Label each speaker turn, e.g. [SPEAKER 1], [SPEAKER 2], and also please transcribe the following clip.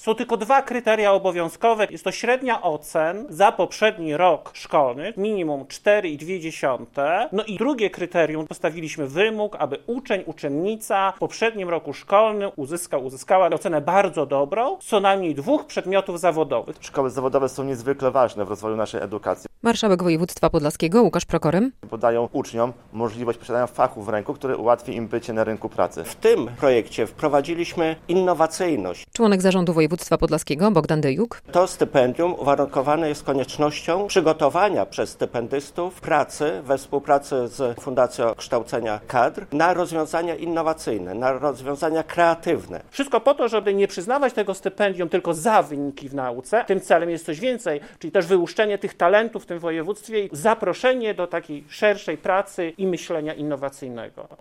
[SPEAKER 1] Są tylko dwa kryteria obowiązkowe. Jest to średnia ocen za poprzedni rok szkolny, minimum 4,2. No i drugie kryterium, postawiliśmy wymóg, aby uczeń, uczennica w poprzednim roku szkolnym uzyskała ocenę bardzo dobrą, co najmniej 2 przedmiotów zawodowych.
[SPEAKER 2] Szkoły zawodowe są niezwykle ważne w rozwoju naszej edukacji.
[SPEAKER 3] Marszałek województwa podlaskiego Łukasz Prokorym.
[SPEAKER 2] Podają uczniom możliwość posiadania fachu w ręku, który ułatwi im bycie na rynku pracy.
[SPEAKER 4] W tym projekcie wprowadziliśmy innowacyjność.
[SPEAKER 3] Członek zarządu województwa podlaskiego Bogdan Dyjuk.
[SPEAKER 4] To stypendium uwarunkowane jest koniecznością przygotowania przez stypendystów pracy we współpracy z Fundacją Kształcenia Kadr na rozwiązania innowacyjne, na rozwiązania kreatywne.
[SPEAKER 1] Wszystko po to, żeby nie przyznawać tego stypendium tylko za wyniki w nauce. Tym celem jest coś więcej, czyli też wyłuszczenie tych talentów w tym województwie i zaproszenie do takiej szerszej pracy i myślenia innowacyjnego.